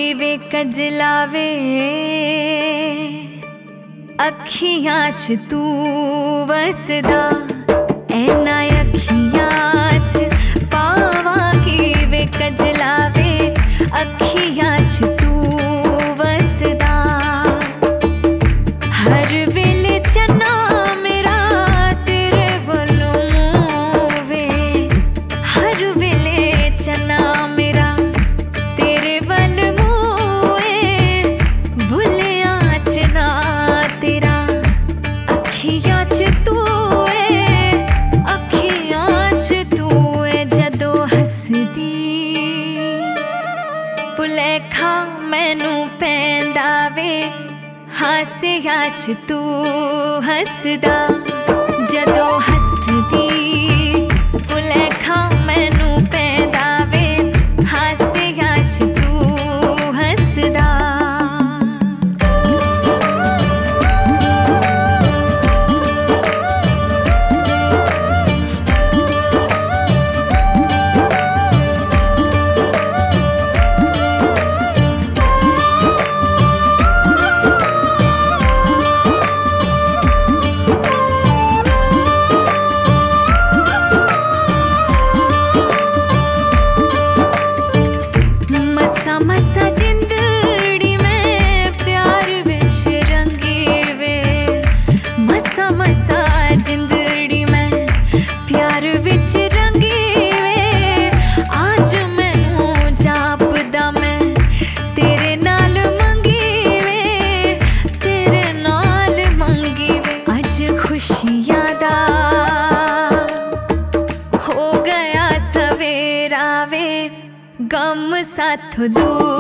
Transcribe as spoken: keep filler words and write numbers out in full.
वे कजलावे अखियां च तू वसदा ऐना अखियां च पावा की वे कजलावे अखियां च तू वसदा हर वेले चन्ना मेरा तेरे वल्लों मूवे हर वेले चन्ना मेरा तेरे वल मूवे भुलिया च ना तेरा अखियां च तू है अखियां च तू है जदों हसदी भुलेखा मैनू पैंदा वे हासिया च तू हसदा जदों हसदी भुलेखा मैनू पैंदा वे हासिया च तू हसदा मसा जिंदड़ी में प्यार विच रंगी वे मसा मसा जिंदड़ी में प्यार विच रंगी वे आज मैनू जापदा मैं तेरे नाल मंगी वे तेरे नाल मंगी वे अज खुशियां दा हो गया सवेरा वे गम साथ दूर